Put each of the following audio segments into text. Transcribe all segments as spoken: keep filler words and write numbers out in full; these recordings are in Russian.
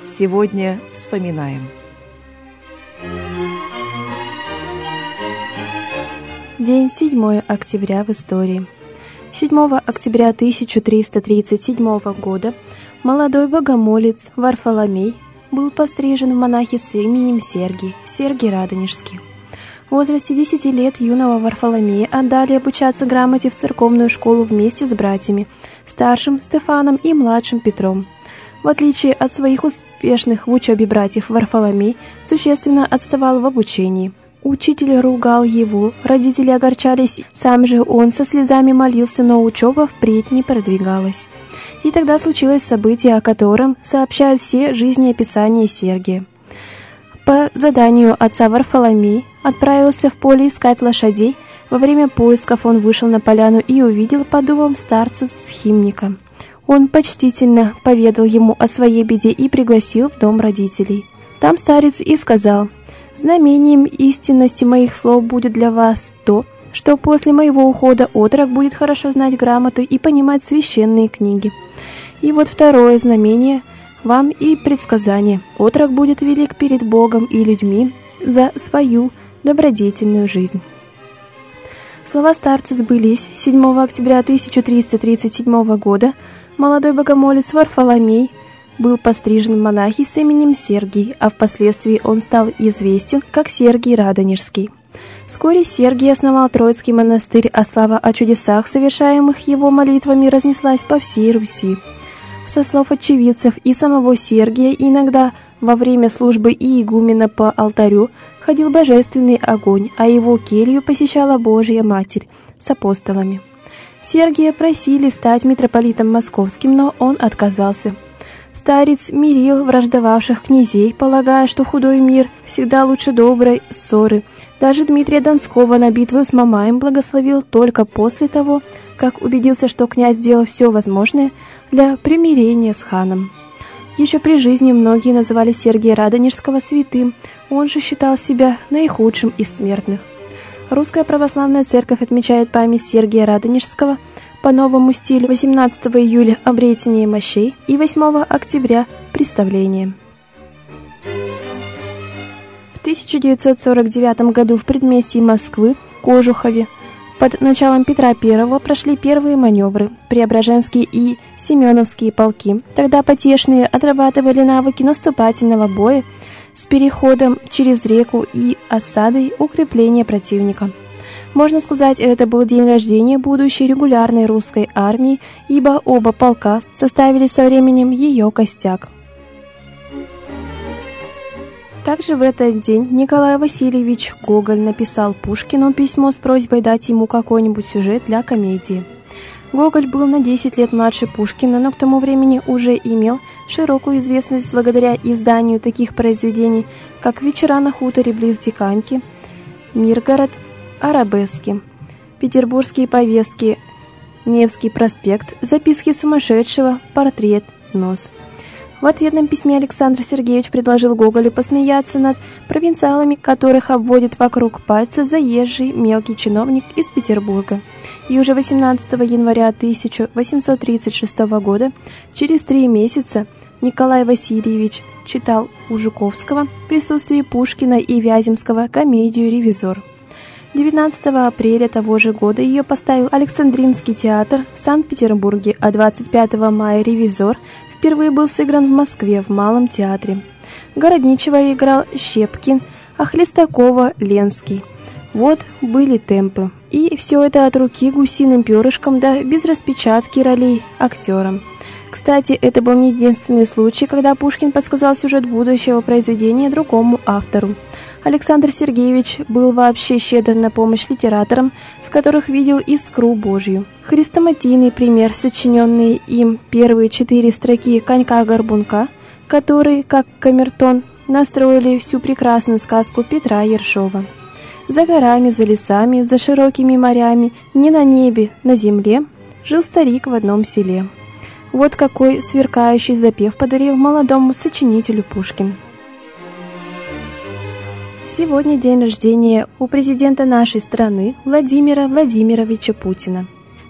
Сегодня вспоминаем. День седьмое октября в истории. седьмого октября тысяча триста тридцать седьмого года молодой богомолец Варфоломей был пострижен в монахи с именем Сергий, Сергий Радонежский. В возрасте десяти лет юного Варфоломея отдали обучаться грамоте в церковную школу вместе с братьями, старшим Стефаном и младшим Петром. В отличие от своих успешных в учебе братьев, Варфоломей существенно отставал в обучении. Учитель ругал его, родители огорчались, сам же он со слезами молился, но учеба впредь не продвигалась. И тогда случилось событие, о котором сообщают все жизнеописания Сергия. По заданию отца Варфоломей отправился в поле искать лошадей. Во время поисков он вышел на поляну и увидел под дубом старца-схимника. Он почтительно поведал ему о своей беде и пригласил в дом родителей. Там старец и сказал: «Знамением истинности моих слов будет для вас то, что после моего ухода отрок будет хорошо знать грамоту и понимать священные книги. И вот второе знамение вам и предсказание: отрок будет велик перед Богом и людьми за свою добродетельную жизнь». Слова старца сбылись. седьмого октября тысяча триста тридцать седьмого года молодой богомолец Варфоломей был пострижен в монахи с именем Сергий, а впоследствии он стал известен как Сергий Радонежский. Вскоре Сергий основал Троицкий монастырь, а слава о чудесах, совершаемых его молитвами, разнеслась по всей Руси. Со слов очевидцев и самого Сергия, иногда во время службы и игумена по алтарю ходил божественный огонь, а его келью посещала Божья Матерь с апостолами. Сергия просили стать митрополитом московским, но он отказался. Старец мирил враждовавших князей, полагая, что худой мир всегда лучше доброй ссоры. Даже Дмитрия Донского на битву с Мамаем благословил только после того, как убедился, что князь сделал все возможное для примирения с ханом. Еще при жизни многие называли Сергия Радонежского святым, он же считал себя наихудшим из смертных. Русская православная церковь отмечает память Сергия Радонежского по новому стилю восемнадцатого июля обретение мощей и восьмого октября представление. В тысяча девятьсот сорок девятом году в предместье Москвы, Кожухове, под началом Петра Первого прошли первые маневры, Преображенские и Семеновские полки. Тогда потешные отрабатывали навыки наступательного боя с переходом через реку и осадой укрепления противника. Можно сказать, это был день рождения будущей регулярной русской армии, ибо оба полка составили со временем ее костяк. Также в этот день Николай Васильевич Гоголь написал Пушкину письмо с просьбой дать ему какой-нибудь сюжет для комедии. Гоголь был на десять лет младше Пушкина, но к тому времени уже имел широкую известность благодаря изданию таких произведений, как «Вечера на хуторе близ Диканьки», «Миргород», «Арабески», «Петербургские повестки», «Невский проспект», «Записки сумасшедшего», «Портрет», «Нос». В ответном письме Александр Сергеевич предложил Гоголю посмеяться над провинциалами, которых обводит вокруг пальца заезжий мелкий чиновник из Петербурга. И уже восемнадцатого января тысяча восемьсот тридцать шестого года, через три месяца, Николай Васильевич читал у Жуковского в присутствии Пушкина и Вяземского комедию «Ревизор». девятнадцатого апреля того же года ее поставил Александринский театр в Санкт-Петербурге, а двадцать пятого мая «Ревизор» впервые был сыгран в Москве в Малом театре. Городничего играл Щепкин, а Хлестакова — Ленский. Вот были темпы. И все это от руки гусиным перышком, да без распечатки ролей актерам. Кстати, это был не единственный случай, когда Пушкин подсказал сюжет будущего произведения другому автору. Александр Сергеевич был вообще щедр на помощь литераторам, в которых видел искру Божью. Хрестоматийный пример, сочиненные им первые четыре строки «Конька-горбунка», которые, как камертон, настроили всю прекрасную сказку Петра Ершова. За горами, за лесами, за широкими морями, не на небе, на земле, жил старик в одном селе. Вот какой сверкающий запев подарил молодому сочинителю Пушкин. Сегодня день рождения у президента нашей страны Владимира Владимировича Путина.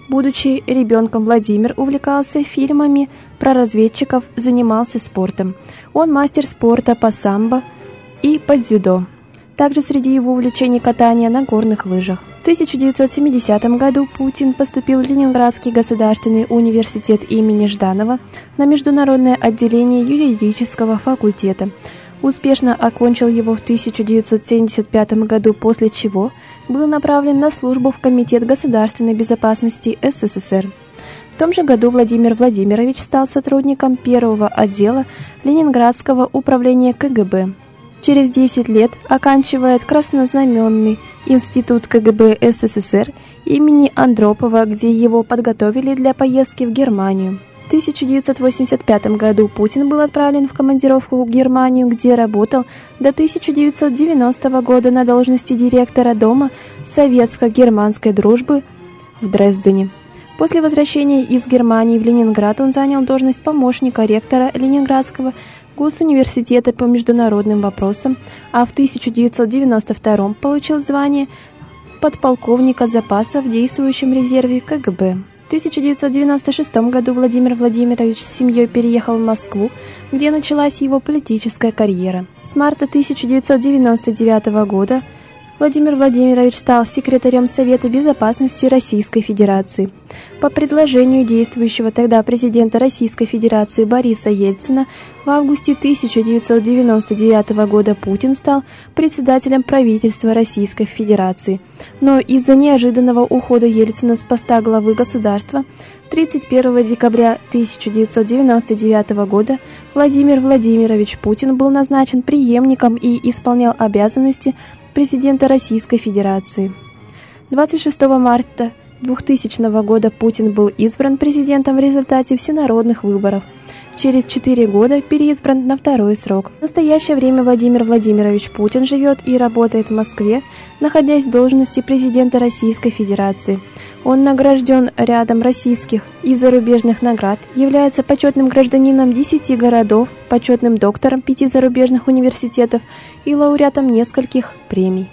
Будучи ребенком, Владимир увлекался фильмами про разведчиков, занимался спортом. Он мастер спорта по самбо и по дзюдо. Также среди его увлечений катание на горных лыжах. В тысяча девятьсот семидесятом году Путин поступил в Ленинградский государственный университет имени Жданова на международное отделение юридического факультета. Успешно окончил его в тысяча девятьсот семьдесят пятом году, после чего был направлен на службу в Комитет государственной безопасности СССР. В том же году Владимир Владимирович стал сотрудником первого отдела Ленинградского управления КГБ. Через десять лет оканчивает Краснознаменный институт КГБ СССР имени Андропова, где его подготовили для поездки в Германию. В тысяча девятьсот восемьдесят пятом году Путин был отправлен в командировку в Германию, где работал до тысяча девятьсот девяностого года на должности директора Дома советско-германской дружбы в Дрездене. После возвращения из Германии в Ленинград он занял должность помощника ректора Ленинградского госуниверситета по международным вопросам, а в тысяча девятьсот девяносто втором получил звание подполковника запаса в действующем резерве КГБ. В тысяча девятьсот девяносто шестом году Владимир Владимирович с семьей переехал в Москву, где началась его политическая карьера. С марта тысяча девятьсот девяносто девятого года Владимир Владимирович стал секретарем Совета безопасности Российской Федерации. По предложению действующего тогда президента Российской Федерации Бориса Ельцина в августе тысяча девятьсот девяносто девятого года Путин стал председателем правительства Российской Федерации. Но из-за неожиданного ухода Ельцина с поста главы государства тридцать первого декабря тысяча девятьсот девяносто девятого года Владимир Владимирович Путин был назначен преемником и исполнял обязанности президента Российской Федерации. двадцать шестого марта двухтысячного года Путин был избран президентом в результате всенародных выборов. Через четыре года переизбран на второй срок. В настоящее время Владимир Владимирович Путин живет и работает в Москве, находясь в должности президента Российской Федерации. Он награжден рядом российских и зарубежных наград, является почетным гражданином десяти городов, почетным доктором пяти зарубежных университетов и лауреатом нескольких премий.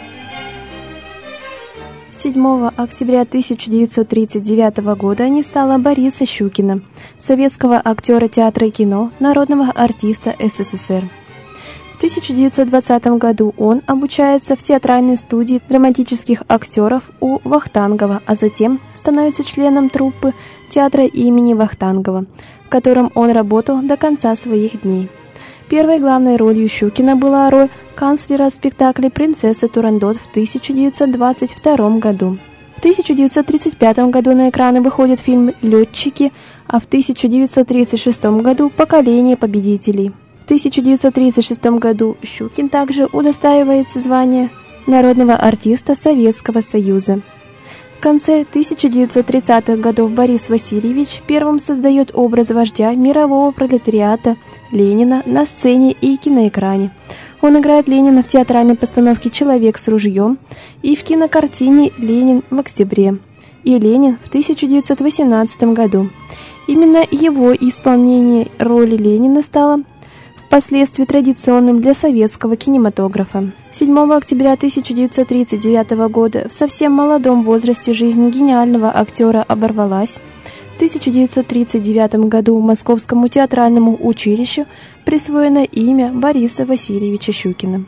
седьмого октября тысяча девятьсот тридцать девятого года не стало Бориса Щукина, советского актера театра и кино, народного артиста СССР. В тысяча девятьсот двадцатом году он обучается в театральной студии драматических актеров у Вахтангова, а затем становится членом труппы театра имени Вахтангова, в котором он работал до конца своих дней. Первой главной ролью Щукина была роль канцлера в спектакле «Принцесса Турандот» в тысяча девятьсот двадцать втором году. В тысяча девятьсот тридцать пятом году на экраны выходит фильм «Летчики», а в тысяча девятьсот тридцать шестом году «Поколение победителей». В тысяча девятьсот тридцать шестом году Щукин также удостаивается звания народного артиста Советского Союза. В конце тысяча девятьсот тридцатых годов Борис Васильевич первым создает образ вождя мирового пролетариата Ленина на сцене и киноэкране. Он играет Ленина в театральной постановке «Человек с ружьем» и в кинокартине «Ленин в октябре» и «Ленин» в тысяча девятьсот восемнадцатом году. Именно его исполнение роли Ленина стало впоследствии традиционным для советского кинематографа. седьмого октября тысяча девятьсот тридцать девятого года в совсем молодом возрасте жизнь гениального актера оборвалась. В тысяча девятьсот тридцать девятом году Московскому театральному училищу присвоено имя Бориса Васильевича Щукина.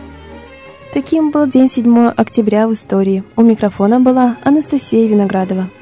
Таким был день седьмого октября в истории. У микрофона была Анастасия Виноградова.